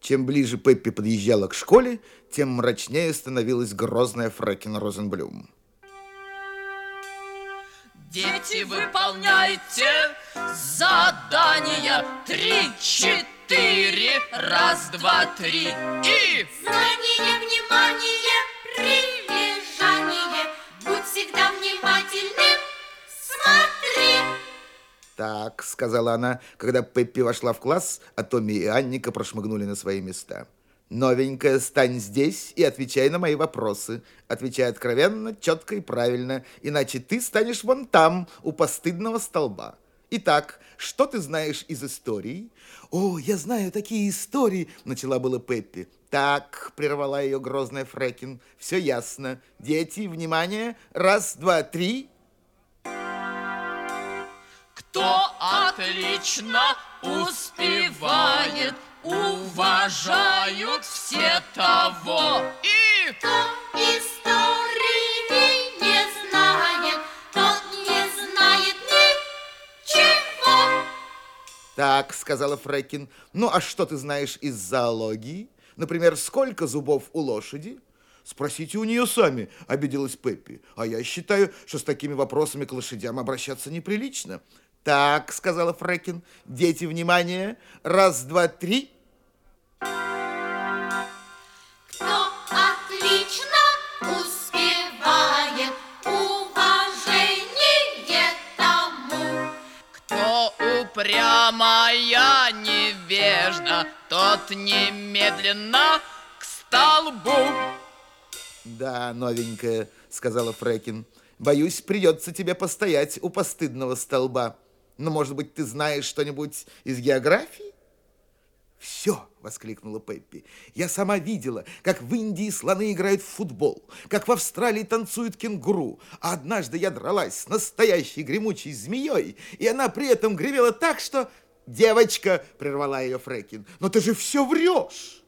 Чем ближе Пеппи подъезжала к школе, тем мрачнее становилась грозная фрекен Розенблюм. Дети, выполняйте задание 3-4. Раз, два, три и... Знание, внимание, прилежание. Будь всегда внимательным, смотри. «Так», — сказала она, когда Пеппи вошла в класс, а Томми и Анника прошмыгнули на свои места. «Новенькая, стань здесь и отвечай на мои вопросы. Отвечай откровенно, четко и правильно, иначе ты станешь вон там, у постыдного столба. Итак, что ты знаешь из истории?» «О, я знаю такие истории», — начала было Пеппи. «Так», — прервала ее грозная фрекен, — «все ясно. Дети, внимание, раз, два, три». Кто отлично успевает, уважают все того. И... Кто истории не знает, тот не знает ничего. «Так», — сказала фрекен, — «ну а что ты знаешь из зоологии? Например, сколько зубов у лошади?» «Спросите у нее сами», — обиделась Пеппи. «А я считаю, что с такими вопросами к лошадям обращаться неприлично». «Так», — сказала фрекен, — «дети, внимание, раз, два, три». Кто отлично успевает, уважение тому. Кто упрямая невежда, тот немедленно к столбу. «Да, новенькая», — сказала фрекен, — «боюсь, придется тебе постоять у постыдного столба. Но, может быть, ты знаешь что-нибудь из географии?» «Все!» — воскликнула Пеппи. «Я сама видела, как в Индии слоны играют в футбол, как в Австралии танцуют кенгуру, а однажды я дралась с настоящей гремучей змеей, и она при этом гремела так, что...» «Девочка!» — прервала ее фрекен. «Но ты же все врешь!»